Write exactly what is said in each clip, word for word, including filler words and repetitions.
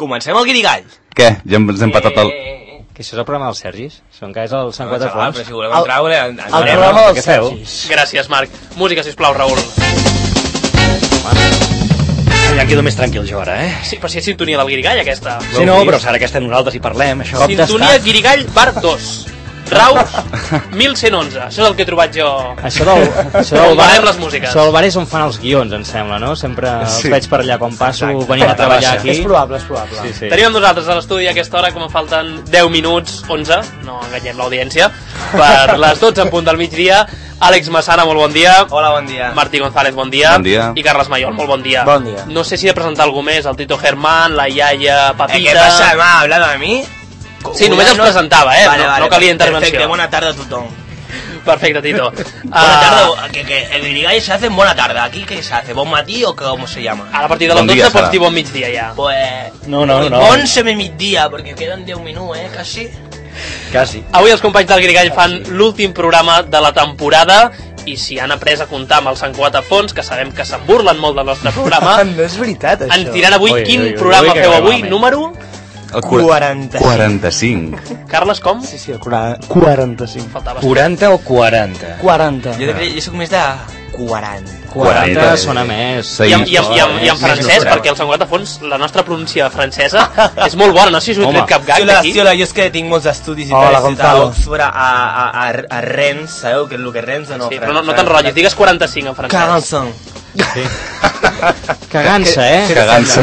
Comencem el Guirigall. Què? Ja ens hem patat el... Que això és el programa dels Sergis? Són que és el Sant Quatre Fons? Però si voleu entrar... El, el programa dels Sergis. Gràcies, Marc. Música, sisplau, Raül. Ja quedo més tranquil jo ara, eh? Sí, però si és sintonia del Guirigall, aquesta. Sí, no, però ara que estem nosaltres i parlem, això... Sintonia Guirigall Bar dos. Raus, mil cent onze. Això és el que he trobat jo. Això del, això del bar, les músiques. Això del bar és on fan els guions, em sembla, no? Sempre els sí. veig per allà quan passo, exacte, venint a treballar aquí. És probable, és probable. Sí, sí. Tenim amb nosaltres a l'estudi a aquesta hora, com em falten deu minuts, onze, no enganyem l'audiència, per les dotze en punt del migdia. Àlex Massana, molt bon dia. Hola, bon dia. Martí González, bon dia. Bon dia. I Carles Mayol, molt bon dia. Bon dia. No sé si he de presentar algú més, el Tito Germán, la iaia Papita... Eh, ¿Qué pasa? ¿Me ha hablado a mí? Sí, només els presentava, eh? Vale, no, vale, no calia intervenció. Perfecte, buena tarde a tothom. Perfecte, Tito. Buena tarde, que, que el Guirigall se hace en buena tarde. ¿Aquí qué se hace? ¿Bon matí o cómo se llama? Ara a partir de les Bon dia, dotze pots serà. dir bon migdia ja. Pues... No, no, no. Bon semi-migdia, perquè queden deu minuts, eh, quasi. Quasi. Avui els companys del Guirigall fan l'últim programa de la temporada i si han après a comptar amb el Sant Quatre Fons, que sabem que se'n burlen molt del nostre programa, No és veritat, això. ens diran avui Ui, quin ui, ui, programa ui, que feu greu, avui, home. número... El quaranta-cinc. quaranta-cinc. Carles, com? Sí, sí, el quaranta-cinc. Faltava. quaranta o quaranta? quaranta. Jo, de, jo soc més de quaranta. quaranta sona més. I en, i, en, i, en, i en francès, perquè el Sant Quatre Fons, la nostra pronúncia francesa és molt bona, no sé si us he tret cap gag Tiola, d'aquí. tiola, jo és que tinc molts estudis i Hola, tal, he estat a Gonzalo. Oxford, a, a, a, a Rennes, sabeu què és el que és Rennes o no? Sí, però no, no t'enrotllis, digues quaranta-cinc en francès. quaranta-cinc. Sí. Cagant-se, eh? Cagant-se.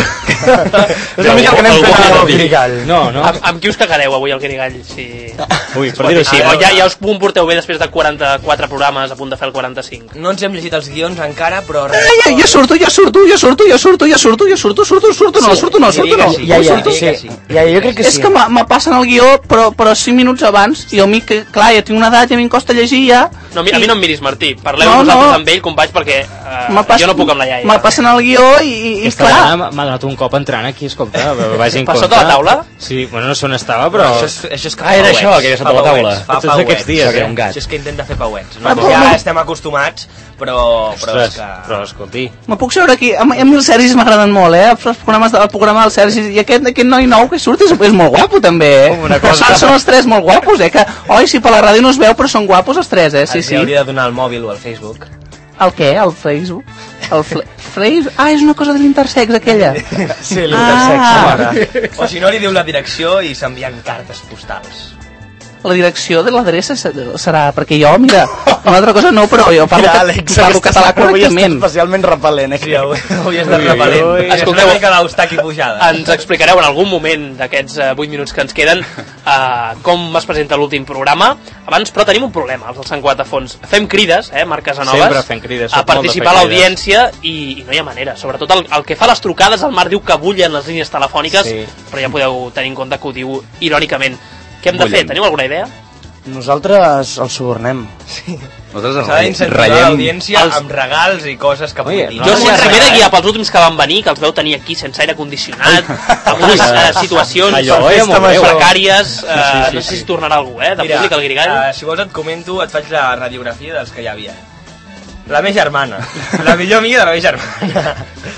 És una mica el que anem fent al Guirigall. No, no. Amb, amb qui us cagareu avui al Guirigall? Si... Ui, per dir-ho així. Ah, ja, ja us comporteu bé després de quaranta-quatre programes a punt de fer el quaranta-cinc. No ens hem llegit els guions encara, però... Ja, ja, ja surto, ja surto, ja surto, ja surto, ja surto, ja surto, surto, surto, no, surto, no, surto, no. Ja, ja, surto. sí. Ja, jo crec que És sí. que me me passen el guió, però, però cinc minuts abans, i a mi, que, clar, ja tinc una edat i a mi em costa llegir ja. No, a mi, a mi no em miris, Martí. Parleu No, vosaltres no. amb ell, companys, perquè uh, Me pas- jo no puc amb la iaia. Me passen el guió i, i, i Aquesta clar, dona m'ha donat un cop entrant aquí, escolta, vagi en Per compte. sota la taula? Sí, bueno, no sé on estava, però... Això és, això és que Ah, era això, que era sota la taula. Fa Tots pauets. aquests dies, Això que eh? era un gat. Això és que intenta fer pauets. No? Ah, però Ja no. estem acostumats, però, però és Ostres, que... però escolti... me puc seure aquí. A, mi- a mi els Sergis m'agraden molt, eh? Els programes de, el programa dels Sergis. I aquest, aquest noi nou que surt és, és molt guapo, també, eh? Una cosa- Són, són els tres molt guapos, eh? Que, oi, si per la ràdio no es veu, però són guapos els tres, eh? Sí, Els sí. hauria de donar el mòbil o el Facebook. El què? El Facebook? El fle... Facebook? Ah, és una cosa de l'intersex, aquella. Sí, Ah. l'intersex. O si no, li diu la direcció i s'envien cartes postals. La direcció de l'adreça se- serà, perquè jo, mira, una altra cosa no, però jo parlo, Mira, ca- Àlex, parlo aquesta català setmana avui està correctament. especialment repel·lent, eh? Sí, avui, avui has de repel·lent. ui. És Escolteu, una mica d'Eustaqui Pujada. Ens explicareu en algun moment d'aquests uh, vuit minuts que ens queden uh, com es presenta l'últim programa. Abans, però, tenim un problema, els del Sant Quatre Fons. Fem crides, eh, Marc Casanovas, Sempre fem crides, a soc molt de participar fer a l'audiència i, i no hi ha manera. Sobretot el, el que fa les trucades, el Marc diu que bullen les línies telefòniques, Sí. però ja podeu tenir en compte que ho diu irònicament. Què hem de fer? Bullen. Teniu alguna idea? Nosaltres els subornem. Nosaltres S'ha d'incentivar ratllem... l'audiència els- amb regals i coses que Oye, puguin dir. no, Jo no si hi ha ens m'he de res, guiar pels últims que van venir, que els veu tenir aquí sense aire condicionat, amb unes uh, situacions Allò, eh, molt bé, precàries, uh, Sí, sí, no sé sí. si tornarà algú, eh, de Mira, públic al Guirigall. uh, si vols et comento, et faig la radiografia dels que hi havia. La meva germana, la millor amiga de la meva germana,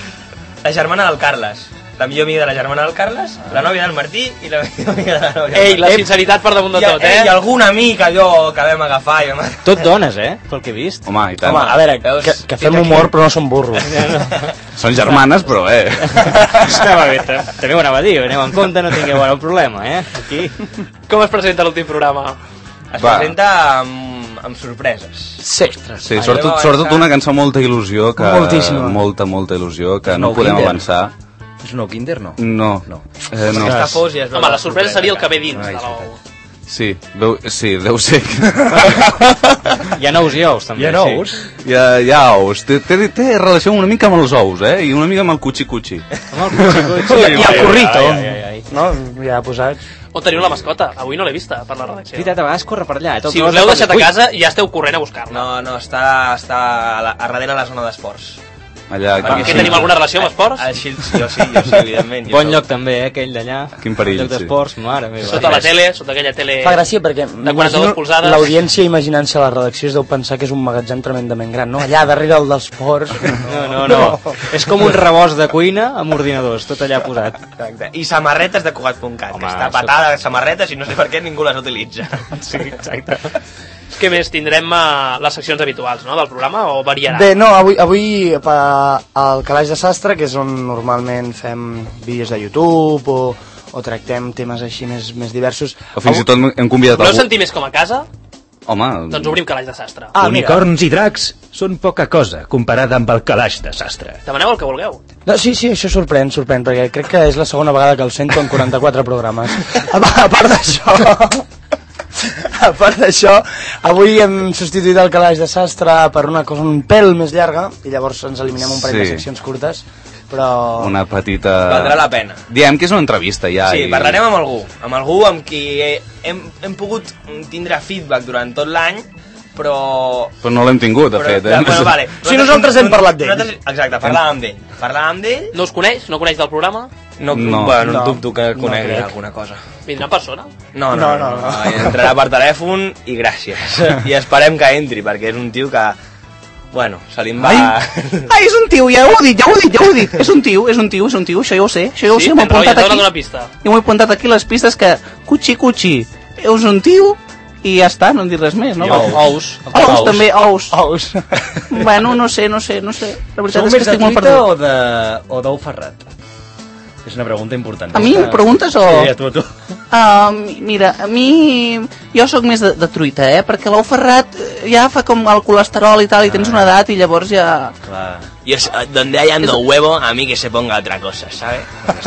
la germana del Carles, la millor amiga de la germana del Carles, la nòvia del Martí i la millor amiga de la nòvia del Ei, la Martí. sinceritat per damunt de I, tot, eh? I eh? algun amic allò que vam agafar i vam... Tot dones, eh? Pel que he vist. Home, i tant. Home, a veure, Veus? que, que fem Tinc aquí- humor però no som burros. Són germanes, però, eh... Estava bé, ta- també ho anava a dir, aneu en compte, no tingueu ara un problema, eh? Aquí. Com es presenta l'últim programa? Es Va. presenta amb, amb sorpreses. Sí. Sí, sobretot, sobretot una cançó amb molta il·lusió, que... Moltíssima. Molta, molta il·lusió, que no Nou podem Kinder. avançar. És un nou Kinder, no? No. No. Eh, no. Està fos i es veu Home, la sorpresa seria el que ve dins Ai, de és l'ou. Sí, veu, sí, deu ser. Hi ha nous i ous, també. Hi ha nous? Sí. Hi ha, hi ha ous. Té, té, té relació una mica amb els ous, eh? I una mica amb el cuchi-cuchi. Amb el cuchi-cuchi. I el currito. Ai, ai, ai, ai. No? Ja posats. On teniu la mascota? Avui no l'he vista per la redacció. Veritat, a vegades corre per allà. Eh? Tot Si el us l'heu de- deixat a Ui, casa, ja esteu corrent a buscar-la. No, no, està, està a, la, a darrere la zona d'esports. Allà, Perquè Que aquí, tenim alguna relació amb esports? El Shields, jo sí, jo sí, evidentment. Jo Bon soc- lloc també, eh, aquell d'allà. Quin perill, Lloc sí. d'esports, mare meva. Sota la tele, sota aquella tele... Fa gràcia perquè De quaranta-dues polzades. l'audiència imaginant-se la redacció es deu pensar que és un magatzem tremendament gran, no? Allà darrere el dels ports. No, no, no. És com un rebost de cuina amb ordinadors, tot allà posat. Exacte. I samarretes de Cugat punt cat, que Home, està això- patada de samarretes i no sé per què ningú les utilitza. Sí, exacte. Què més? Tindrem uh, les seccions habituals, no?, del programa, o variarà? Bé, no, avui, avui pa, al Calaix de Sastre, que és on normalment fem vídeos de YouTube o, o tractem temes així més, més diversos. O fins i tot hem convidat Voleu algú... sentir més com a casa? Home, Doncs obrim Calaix de Sastre. Ah, mira. Unicorns i dracs són poca cosa comparada amb el calaix de sastre. Demaneu el que vulgueu. No, sí, sí, això sorprèn, sorprèn, perquè crec que és la segona vegada que el sento en quaranta-quatre programes. A, a part d'això... A part d'això, avui hem substituït el Calaix de Sastre per una cosa un pèl més llarga i llavors ens eliminem un parell Sí. de seccions curtes, però... una petita... Valdrà la pena. Diem que és una entrevista ja. Sí, i... parlarem amb algú, amb algú amb qui hem, hem pogut tindre feedback durant tot l'any, però... Però no l'hem tingut, de però, fet. Eh? Bueno, vale. Sí, nosaltres hem parlat d'ell. Nosaltres- Exacte, parlàvem d'ell. Parlàvem d'ell... No us coneix? No coneix del programa? No, No. bueno, No. dubto que No conegui crec. alguna cosa. Vindrà en persona? No, no, No, no, no, no, no. entrarà per telèfon i gràcies. I esperem que entri, perquè és un tio que... Bueno, se li en va... Ai, és un tio, ja ho he dit, ja ho he dit, ja ho he dit. És un tio, és un tio, és un tio, això ja ho sé. Això ja ho Sí, sé, m'ho he tens raó, ja apuntat t'ha donat aquí. una pista. I m'ho he apuntat aquí les pistes que... Cuchi, cuchi, és un tio i ja està, no en dic res més, no? I ous. Ous, ous, també, ous. Ous. Bueno, no sé, no sé, no sé. La veritat Sou és que més de estic molt truita perdut. o de, o d'ou ferrat? És una pregunta important. A mi em preguntes o...? Sí, a tu, a tu. Uh, mira, a mi... Jo sóc més de, de truita, eh? Perquè l'ou ferrat eh, ja fa com el colesterol i tal, i tens una edat i llavors ja... Clar. Y es, donde hayan dos huevos, a mí que se ponga otra cosa, ¿sabes?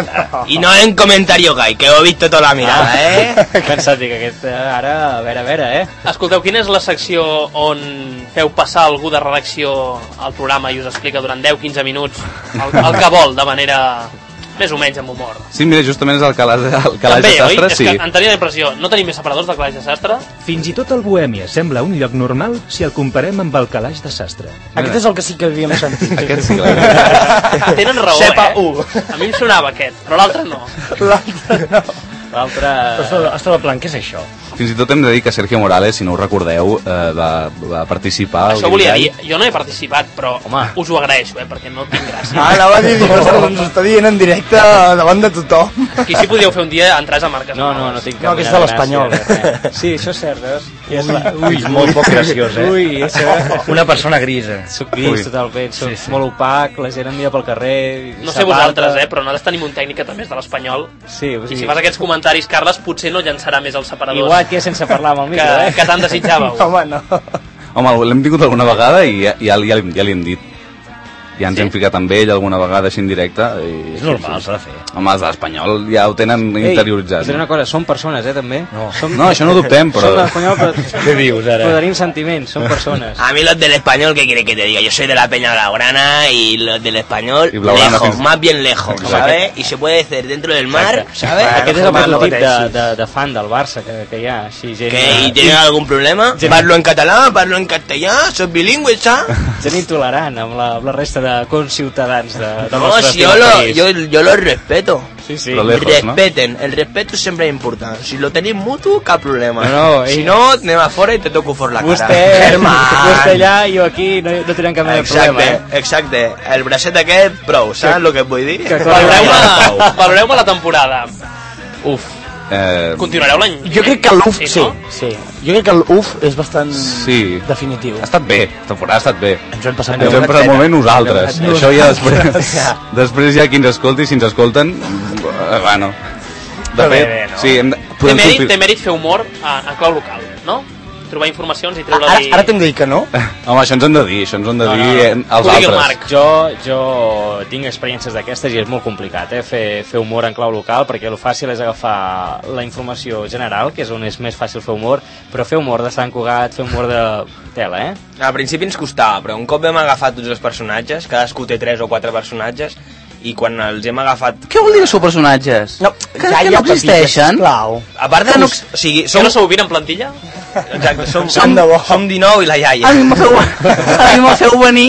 Y no en comentario gay, que he visto toda la mirada, ¿eh? Pensat que aquest eh, ara, a veure, a veure, eh? Escolteu, quina és la secció on feu passar algú de redacció al programa i us explica durant deu a quinze minuts el, el que vol, de manera més o menys amb humor? Sí, mira, justament és el calaix, el calaix També, de sastre, oi? És sí. que en tenia la impressió, no tenim més separadors del calaix de sastre? Fins i tot el Bohèmia sembla un lloc normal si el comparem amb el calaix de sastre. Aquest és el que sí que havíem sentit. Aquest sí que l'he... Tenen raó, Sepa eh? u. A mi em sonava aquest, però l'altre no. L'altre no. L'altre... Estava plan, què és això? Fins i tot hem de dir que Sergio Morales, si no ho recordeu, eh, va, va participar... al Això volia dir, Grill. jo no he participat, però Home. us ho agraeixo, eh, perquè no tinc gràcia. Ah, anava a dir, dic, ostres, ens ho està dient en directe davant de tothom. Aquí sí podíeu fer un dia entrades a marques. No, no, no tinc No, cap que és mena de l'Espanyol. gràcia. Eh? Sí, això és cert, veus? I és la... Ui, és molt poc graciós, eh? Ui, això... Una persona grisa. Soc gris, Ui. totalment, soc Sí, sí. molt opac, la gent em mira pel carrer... No sé vosaltres, eh, però nosaltres tenim un tècnic que també és de l'Espanyol. Sí, o I sigui, si fas aquests comentaris, Carles, potser no llançarà més els separadors igual que sense parlar amb el que, micro, eh? que tant desitjàveu. Home, no. Home, l'hem tingut alguna vegada i ja, ja, ja, ja li hem dit. Ja ens Sí? hem ficat amb ell alguna vegada així en directe. I... És normal, s'ha de fer. Home, els de l'Espanyol ja ho tenen interioritzat. Ei, diré una cosa, són persones, eh, també? No. Som... No, això no ho dubtem, però... Són de l'Espanyol, però... Què dius, ara? Però tenim sentiments, són persones. A mí los del español, ¿qué quiere que te diga? Yo soy de la Peña Blaugrana y los del español, Y Blaugrana lejos, fins- más bien lejos, ¿sabes? Y se puede hacer dentro del mar, ¿sabes? Aquest és el Home, no prototip de, pateixis. de, de fan del Barça que, que hi ha, així, gent, ¿Qué? ¿Y tienen algún problema? ¿Parlo en catalán? ¿Parlo en castellano? ¿Sos bilingüe, ¿sabes? gent intolerant amb la, amb la resta de conciutadans de, de No, nostre si yo estil lo, país. yo, yo lo respeto. Sí, sí. Però lejos, no? Respeten, el respeto siempre es importante. Si lo tenéis mutuo, cap problema. No, no, si ell- no, anem a fora i te toco fora la cara. Vostè, Germán. vostè allà i jo aquí no, no tenen cap mena de Exacte, problema, eh? exacte. El bracet aquest, prou, saps el que et vull dir? que- Valoreu-me valoreu la temporada. Uf. Eh, Continuareu l'any? Jo crec que l'U F, sí, no? sí. Jo crec que l'U F és bastant Sí. definitiu. ha estat bé, la temporada ha estat bé. Ens ho hem passat Ens ho hem passat molt bé nosaltres. Nosaltres. Això ja després... després ja qui ens escolti, si ens escolten... eh, Bueno... De Però bé, fet, bé, no? sí, hem de, Té podem mèrit, confir- té mèrit fer humor en, en clau local, no? Trobar informacions i Ara, treure-li... ara t'hem de dir que no. Home, això ens han de dir, això ens han de No, dir no, no. eh, els Ho digui el altres. Marc. Jo, jo tinc experiències d'aquestes i és molt complicat, eh? Fer, fer humor en clau local, perquè el fàcil és agafar la informació general, que és on és més fàcil fer humor, però fer humor de Sant Cugat, fer humor de tela, eh? Al principi ens costava, però un cop vam agafar tots els personatges, cadascú té tres o quatre personatges, i quan els hem agafat... Què vol dir els seus personatges? No, que, que no existeixen? Sisplau. A part de... No, o sigui, Som... som... no sou vint en plantilla? Exacte, som, Tant som, de bo. som dinou i la iaia. A mi me feu, a mi me feu venir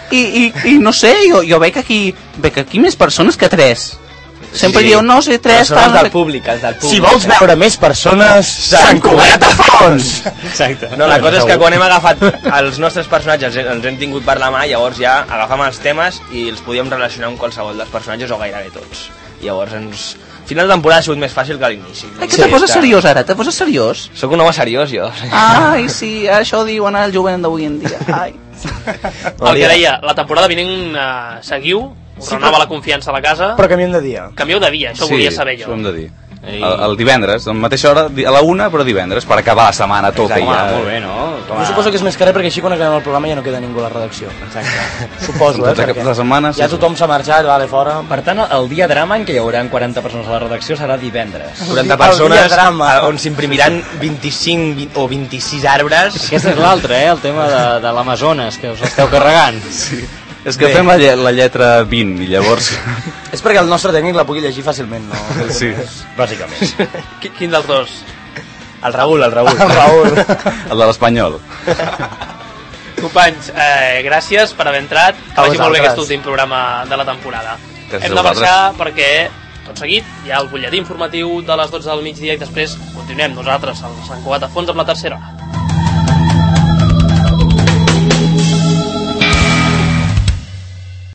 I, i, i no sé, jo, jo veig aquí, veig aquí més persones que tres. Sempre Sí. diu, no sé, tres... Però són els del públic, els del públic. Si vols veure més persones, Sant Cugat a fons! Exacte. No, la cosa és que quan hem agafat els nostres personatges, ens hem tingut per la mà, llavors ja agafam els temes i els podíem relacionar amb qualsevol dels personatges o gairebé tots. Llavors ens... Al final de temporada ha sigut més fàcil que a l'inici. Ai, que te poses seriós ara, te poses seriós? Soc un home seriós, jo. Ai, sí, això diuen al jovent d'avui en dia. Ai. El que deia, la temporada vinent uh, seguiu, us Sí, renova però- la confiança a la casa, Però canviem de dia. canvieu de dia, això ho volia saber jo. això ho hem de dir. Ei. El, el divendres, a la mateixa hora, di- a la una, però divendres, per acabar la setmana tota Home, ja. molt bé, no? Jo suposo que és més carer perquè així quan acabem el programa ja no queda ningú a la redacció. Exacte. Suposo, eh? Tots aquests Perquè de setmana, sí, ja sí. tothom s'ha marxat, vale, fora. Per tant, el dia drama en què hi haurà quaranta persones a la redacció serà divendres. quaranta El persones dia drama. eh, on s'imprimiran vint-i-cinc vint, o vint-i-sis arbres. Aquest és l'altre, eh? El tema de, de l'Amazones, que us esteu carregant. Sí. És que fem la, lle la lletra vint i llavors... És perquè el nostre tècnic la pugui llegir fàcilment, no? sí. Bàsicament. Qui- Quin dels dos? El Raül, el Raül. El Raül. El de l'Espanyol. Companys, eh, gràcies per haver entrat, que A vagi molt bé vosaltres. aquest últim programa de la temporada. Gràcies Hem a de marxar vosaltres. perquè, tot seguit, hi ha el butlletí informatiu de les dotze del migdia i després continuem nosaltres al Sant Cugat a fons amb la tercera hora.